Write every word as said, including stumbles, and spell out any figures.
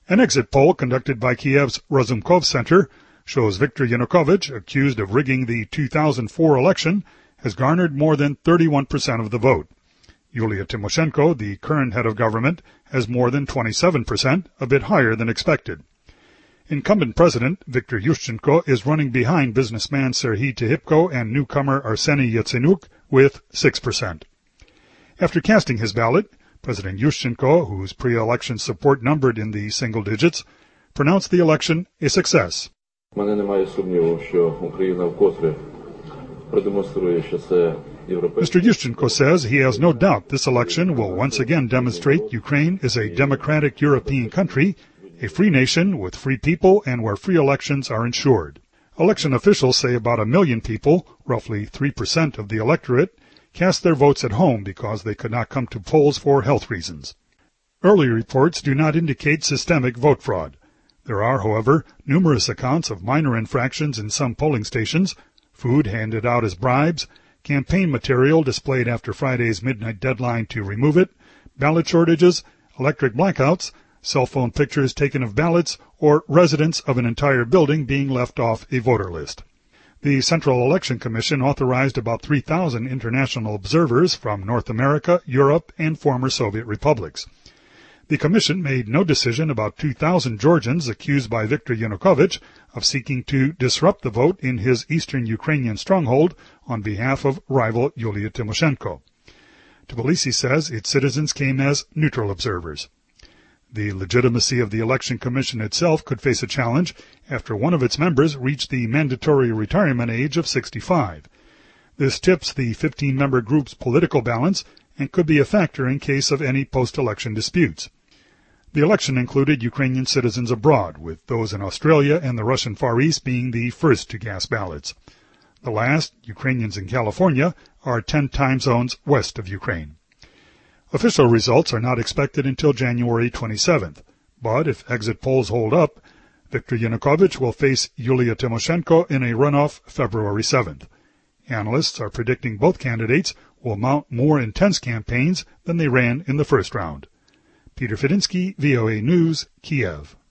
An exit poll conducted by Kiev's Razumkov Center shows Viktor Yanukovych, accused of rigging the two thousand four election, has garnered more than thirty-one percent of the vote. Yulia Tymoshenko, the current head of government, has more than twenty-seven percent, a bit higher than expected. Incumbent President Viktor Yushchenko is running behind businessman Serhiy Tyhypko and newcomer Arseny Yatsenyuk with six percent. After casting his ballot, President Yushchenko, whose pre-election support numbered in the single digits, pronounced the election a success. Mister Yushchenko says he has no doubt this election will once again demonstrate Ukraine is a democratic European country, a free nation with free people and where free elections are ensured. Election officials say about a million people, roughly three percent of the electorate, cast their votes at home because they could not come to polls for health reasons. Early reports do not indicate systemic vote fraud. There are, however, numerous accounts of minor infractions in some polling stations, food handed out as bribes, campaign material displayed after Friday's midnight deadline to remove it, ballot shortages, electric blackouts, cell phone pictures taken of ballots, or residents of an entire building being left off a voter list. The Central Election Commission authorized about three thousand international observers from North America, Europe, and former Soviet republics. The commission made no decision about two thousand Georgians accused by Viktor Yanukovych of seeking to disrupt the vote in his eastern Ukrainian stronghold on behalf of rival Yulia Tymoshenko. Tbilisi says its citizens came as neutral observers. The legitimacy of the election commission itself could face a challenge after one of its members reached the mandatory retirement age of sixty-five. This tips the fifteen-member group's political balance and could be a factor in case of any post-election disputes. The election included Ukrainian citizens abroad, with those in Australia and the Russian Far East being the first to cast ballots. The last, Ukrainians in California, are ten time zones west of Ukraine. Official results are not expected until January twenty-seventh, but if exit polls hold up, Viktor Yanukovych will face Yulia Tymoshenko in a runoff February seventh. Analysts are predicting both candidates will mount more intense campaigns than they ran in the first round. Peter Fidinsky, V O A News, Kiev.